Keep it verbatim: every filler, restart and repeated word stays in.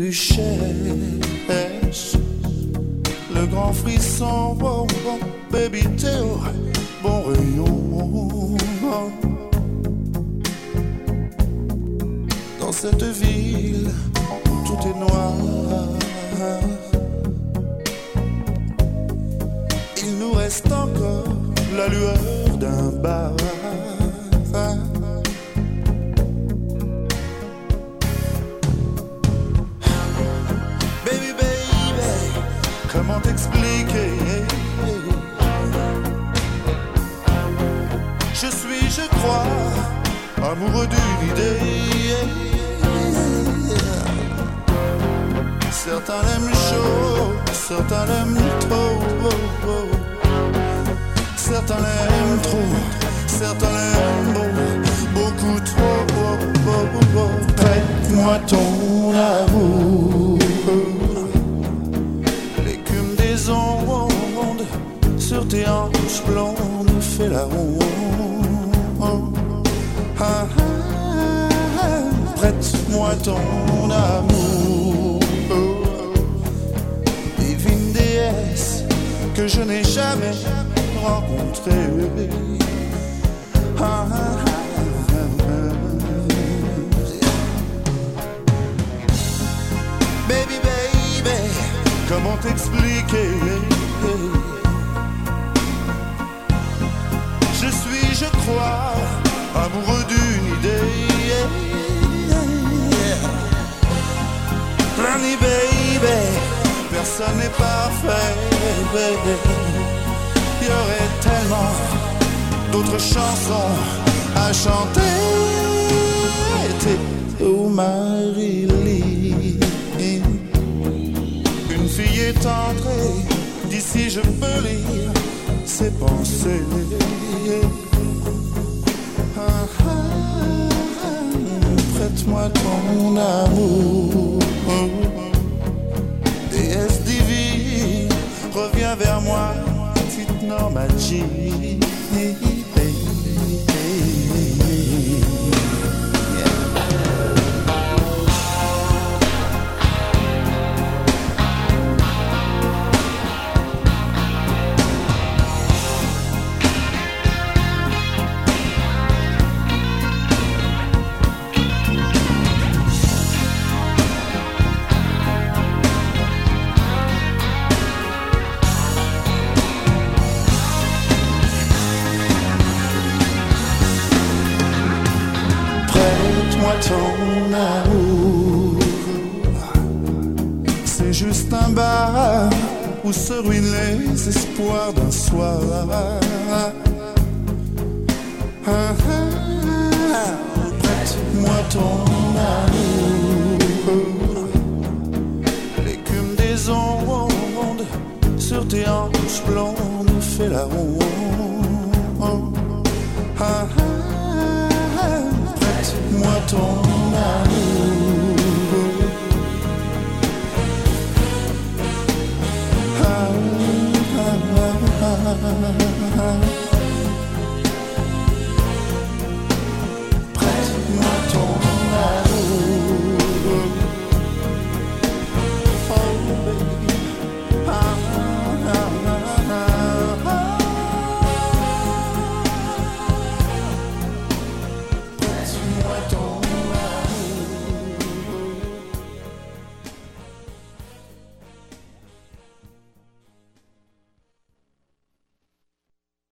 duchesse. Le grand frisson, oh, oh, baby, t'es au bon rayon. Dans cette ville, tout est noir. Il nous reste encore la lueur d'un bar. Baby, baby, comment t'expliquer? Je suis, je crois, amoureux d'une idée. Certains l'aiment chaud, certains l'aiment trop. Certains l'aiment trop, certains l'aiment beau, beaucoup trop. Prête-moi ton amour. L'écume des ondes sur tes hanches blondes fait la ronde. Ah, ah, prête-moi ton amour. Divine déesse que je n'ai jamais rencontrée. Ah, ah, ah, baby, baby, comment t'expliquer? Je suis, je crois, amoureux d'une idée. Honey, baby, personne n'est parfait. Il y aurait tellement d'autres chansons à chanter. T'es oh Marie-Line, une fille est entrée. D'ici je peux lire ses pensées. Ah, ah, prête-moi ton amour. Déesse divine, reviens vers moi, petite Normagie. Ton amour, c'est juste un bar où se ruinent les espoirs d'un soir. Ah, ah, prête-moi ton amour. L'écume des ondes sur tes hanches blondes fait la ronde.